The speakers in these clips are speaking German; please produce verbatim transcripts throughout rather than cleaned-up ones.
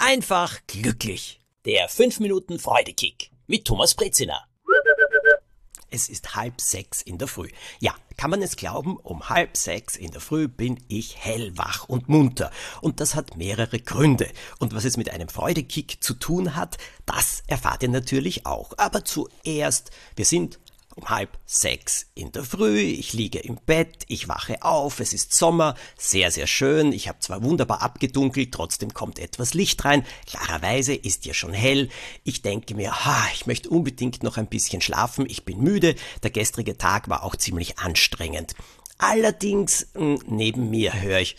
einfach glücklich. Der fünf Minuten Freudekick mit Thomas Brezina. Es ist halb sechs in der Früh. Ja, kann man es glauben, um halb sechs in der Früh bin ich hellwach und munter. Und das hat mehrere Gründe. Und was es mit einem Freudekick zu tun hat, das erfahrt ihr natürlich auch. Aber zuerst, wir sind um halb sechs in der Früh, ich liege im Bett, ich wache auf, es ist Sommer, sehr, sehr schön, ich habe zwar wunderbar abgedunkelt, trotzdem kommt etwas Licht rein, klarerweise ist ja schon hell, ich denke mir, ha, ich möchte unbedingt noch ein bisschen schlafen, ich bin müde, der gestrige Tag war auch ziemlich anstrengend. Allerdings, neben mir höre ich,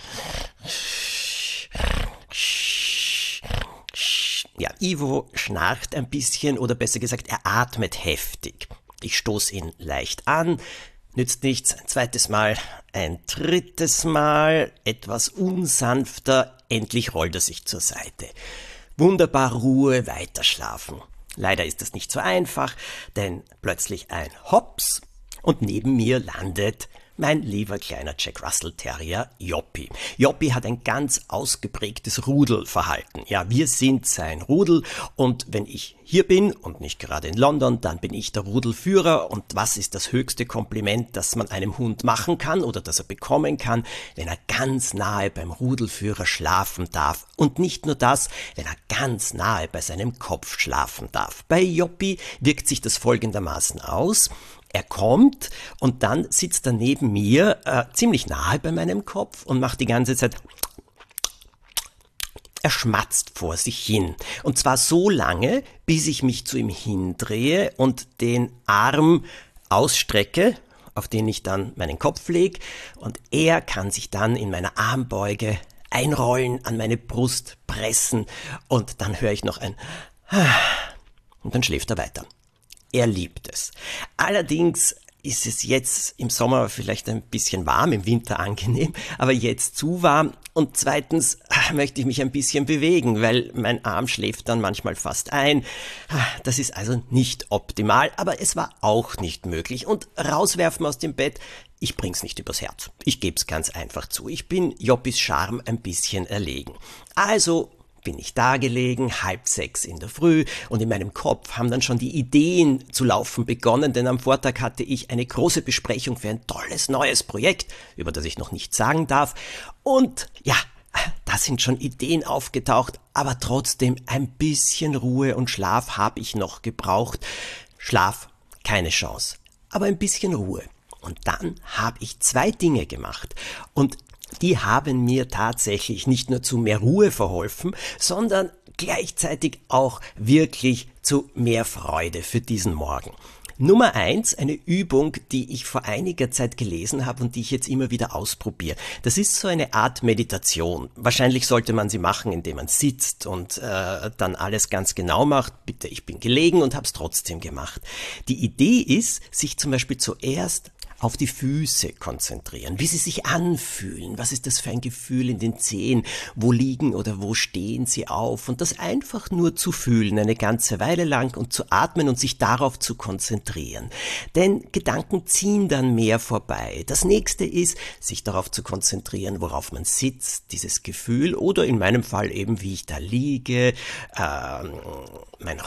ja, Ivo schnarcht ein bisschen, oder besser gesagt, er atmet heftig. Ich stoße ihn leicht an, nützt nichts, ein zweites Mal, ein drittes Mal, etwas unsanfter, endlich rollt er sich zur Seite. Wunderbar Ruhe, weiterschlafen. Leider ist das nicht so einfach, denn plötzlich ein Hops und neben mir landet mein lieber kleiner Jack Russell Terrier Joppi. Joppi hat ein ganz ausgeprägtes Rudelverhalten. Ja, wir sind sein Rudel und wenn ich hier bin und nicht gerade in London, dann bin ich der Rudelführer. Und was ist das höchste Kompliment, das man einem Hund machen kann oder das er bekommen kann, wenn er ganz nahe beim Rudelführer schlafen darf? Und nicht nur das, wenn er ganz nahe bei seinem Kopf schlafen darf. Bei Joppi wirkt sich das folgendermaßen aus. Er kommt und dann sitzt er neben mir äh, ziemlich nahe bei meinem Kopf und macht die ganze Zeit, er schmatzt vor sich hin. Und zwar so lange, bis ich mich zu ihm hindrehe und den Arm ausstrecke, auf den ich dann meinen Kopf lege, und er kann sich dann in meiner Armbeuge einrollen, an meine Brust pressen und dann höre ich noch ein und dann schläft er weiter. Er liebt es. Allerdings ist es jetzt im Sommer vielleicht ein bisschen warm, im Winter angenehm, aber jetzt zu warm. Und zweitens möchte ich mich ein bisschen bewegen, weil mein Arm schläft dann manchmal fast ein. Das ist also nicht optimal, aber es war auch nicht möglich. Und rauswerfen aus dem Bett, ich bring's nicht übers Herz. Ich geb's ganz einfach zu. Ich bin Joppis Charme ein bisschen erlegen. Also bin ich da gelegen, halb sechs in der Früh, und in meinem Kopf haben dann schon die Ideen zu laufen begonnen, denn am Vortag hatte ich eine große Besprechung für ein tolles neues Projekt, über das ich noch nichts sagen darf. Und ja, da sind schon Ideen aufgetaucht, aber trotzdem ein bisschen Ruhe und Schlaf habe ich noch gebraucht. Schlaf, keine Chance, aber ein bisschen Ruhe. Und dann habe ich zwei Dinge gemacht und die haben mir tatsächlich nicht nur zu mehr Ruhe verholfen, sondern gleichzeitig auch wirklich zu mehr Freude für diesen Morgen. Nummer eins, eine Übung, die ich vor einiger Zeit gelesen habe und die ich jetzt immer wieder ausprobiere. Das ist so eine Art Meditation. Wahrscheinlich sollte man sie machen, indem man sitzt und äh, dann alles ganz genau macht. Bitte, ich bin gelegen und habe es trotzdem gemacht. Die Idee ist, sich zum Beispiel zuerst auf die Füße konzentrieren, wie sie sich anfühlen, was ist das für ein Gefühl in den Zehen, wo liegen oder wo stehen sie auf, und das einfach nur zu fühlen, eine ganze Weile lang, und zu atmen und sich darauf zu konzentrieren. Denn Gedanken ziehen dann mehr vorbei. Das nächste ist, sich darauf zu konzentrieren, worauf man sitzt, dieses Gefühl, oder in meinem Fall eben, wie ich da liege, äh, mein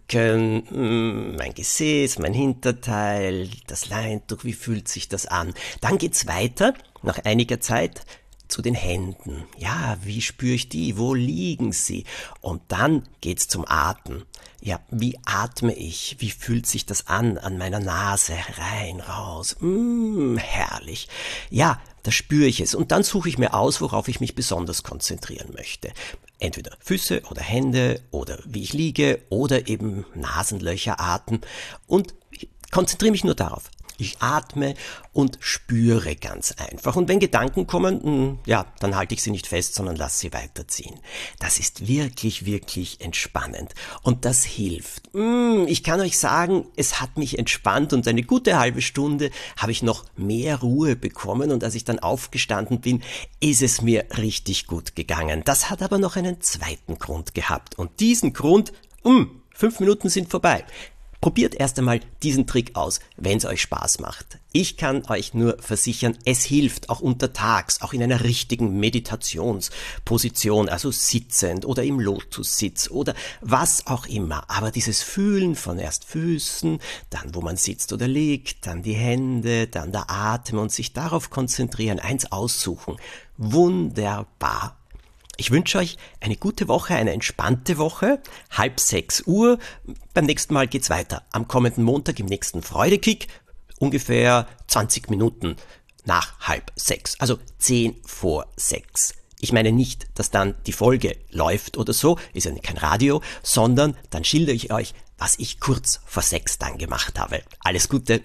Rücken, mein Gesäß, mein Hinterteil, das Leintuch, wie fühlt sich das an? Dann geht's weiter, nach einiger Zeit, zu den Händen. Ja, wie spüre ich die? Wo liegen sie? Und dann geht's zum Atmen. Ja, wie atme ich? Wie fühlt sich das an, an meiner Nase? Rein, raus. Mmh, herrlich. Ja, da spüre ich es. Und dann suche ich mir aus, worauf ich mich besonders konzentrieren möchte. Entweder Füße oder Hände oder wie ich liege oder eben Nasenlöcher, Atem, und ich konzentriere mich nur darauf. Ich atme und spüre ganz einfach. Und wenn Gedanken kommen, ja, dann halte ich sie nicht fest, sondern lasse sie weiterziehen. Das ist wirklich, wirklich entspannend. Und das hilft. Ich kann euch sagen, es hat mich entspannt, und eine gute halbe Stunde habe ich noch mehr Ruhe bekommen. Und als ich dann aufgestanden bin, ist es mir richtig gut gegangen. Das hat aber noch einen zweiten Grund gehabt. Und diesen Grund, mh, fünf Minuten sind vorbei. Probiert erst einmal diesen Trick aus, wenn es euch Spaß macht. Ich kann euch nur versichern, es hilft auch untertags, auch in einer richtigen Meditationsposition, also sitzend oder im Lotussitz oder was auch immer. Aber dieses Fühlen von erst Füßen, dann wo man sitzt oder liegt, dann die Hände, dann der Atem und sich darauf konzentrieren, eins aussuchen. Wunderbar. Ich wünsche euch eine gute Woche, eine entspannte Woche. Halb sechs Uhr. Beim nächsten Mal geht's weiter. Am kommenden Montag im nächsten Freudekick. Ungefähr zwanzig Minuten nach halb sechs. Also zehn vor sechs. Ich meine nicht, dass dann die Folge läuft oder so. Ist ja kein Radio. Sondern dann schildere ich euch, was ich kurz vor sechs dann gemacht habe. Alles Gute.